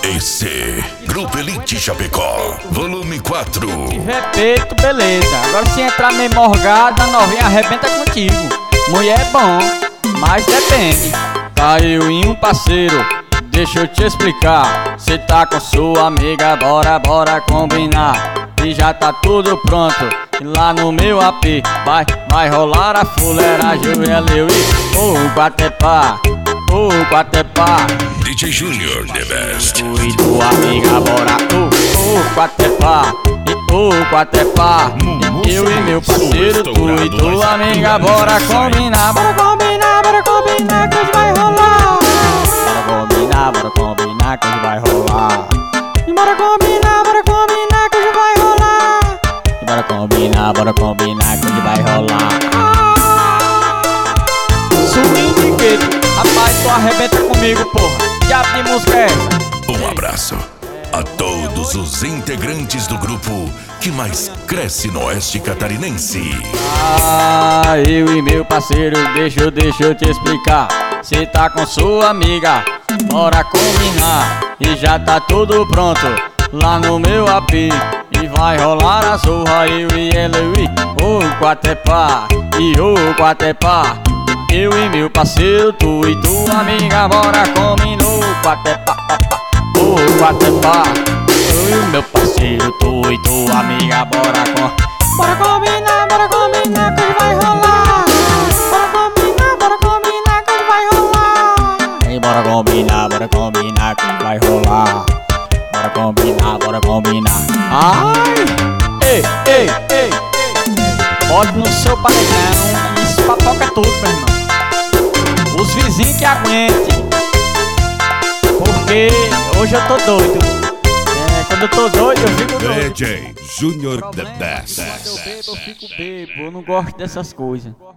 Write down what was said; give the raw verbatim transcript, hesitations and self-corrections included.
E C, Grupo Elite Chapecó, volume quatro. Repito, beleza. Agora se entrar meio morgado, a novinha arrebenta contigo. Mulher é bom, mas depende. Caiu em um parceiro, deixa eu te explicar. Cê tá com sua amiga, bora, bora combinar. E já tá tudo pronto, e lá no meu A P Vai, vai rolar a fuleiragem, o L e o Guatepá, o Guatepá. D J Junior, the best. Tu e tua amiga, bora, o, o Guatepá, e o Guatepá. E eu e meu parceiro, tu e tua amiga, bora combinar. Bora combinar, bora combinar que hoje vai rolar. Bora combinar, bora combinar que hoje vai rolar. E bora combinar, bora combinar que hoje vai rolar. E bora combinar, bora combinar que hoje vai rolar. Swing de queijo, rapaz, tu arrebenta comigo, porra. Que diabo de música é essa? Um abraço a todos os integrantes do grupo que mais cresce no oeste catarinense. Ah, eu e meu parceiro, deixa eu, deixa eu te explicar. Cê tá com sua amiga, bora combinar. E já tá tudo pronto, lá no meu A P E vai rolar a zorra, eu e ela, eu e o Guatepá, e o Guatepá. Eu e meu parceiro, tu e tua amiga, bora combinou. Guatepá, o Guatepá. Eu e meu parceiro, tu e tua amiga, bora com. Bora combinar, bora combinar que hoje vai rolar. Bora combinar, bora combinar que hoje vai rolar. Ei, bora combinar, bora combinar que hoje vai rolar. Bora combinar, bora combinar. Ai! Ei, ei, ei, ei. Bota no seu paredão, isso papoca tudo, meu irmão. Os vizinhos que aguentem, porque hoje eu tô doido. É, quando eu tô doido eu fico doido. D J Junior, the best. Quando eu bebo eu fico bebo, eu não gosto dessas coisas.